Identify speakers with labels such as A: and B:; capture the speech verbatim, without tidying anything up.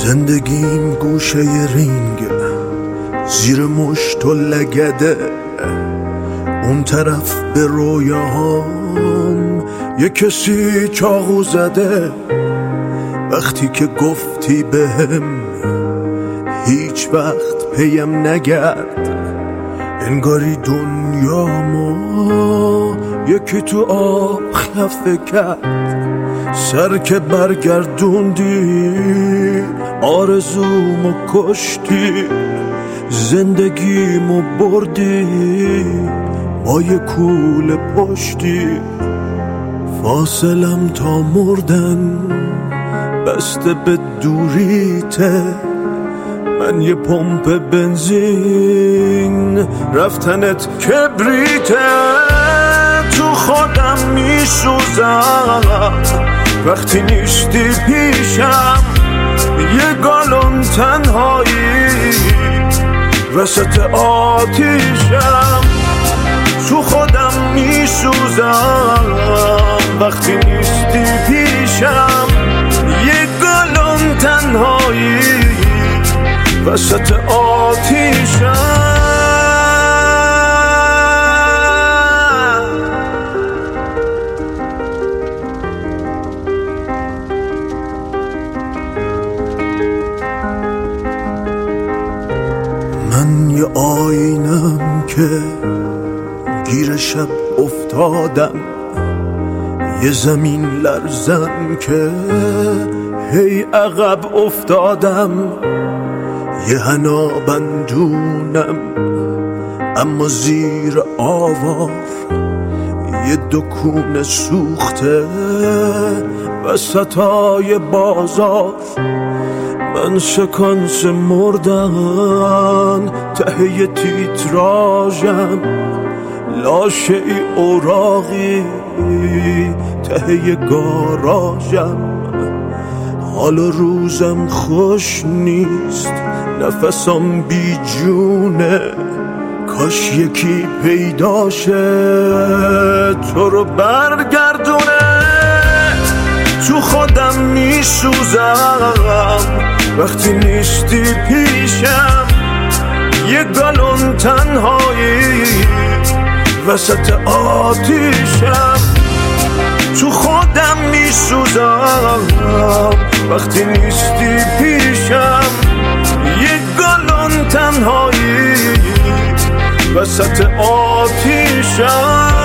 A: زندگیم گوشه رینگ زیر مشت و لگده، اون طرف به رویاهام یه کسی چاقو زده. وقتی که گفتی بهم هیچ وقت پیم نگرد، انگاری دنیا ما یکی تو آب خفه کرد. سر که برگردوندی آرزومو کشتی، زندگیمو بردی با یه کوله پشتی. فاصلم تا مردن بسته به دوریته، من یه پمپ بنزین رفتنت کبریته. تو خودم میسوزم وقتی نیستی پیشم، یه گالون تنهایی وسط آتیشم. تو خودم میسوزم وقتی نیستی پیشم، یه گالون تنهایی وسط آتیشم. من یه آینم که گیر شب افتادم، یه زمین لرزم که هی عقب افتادم. یه حنا بندونم اما زیر آواز یه دکون سوخته وسطای بازار. من سکانس مردن ته تیتراژم، لاشه ای اوراقی ته گاراژم. حال روزم خوش نیست، نفسم بی جونه، کاش یکی پیداشه تو رو برگردونه. تو خودم میسوزم وقتی نیستی پیشم، یه گالون تنهایی وسط آتیشم. تو خودم میسوزم وقتی نیستی پیشم، یه گالون تنهایی وسط آتیشم.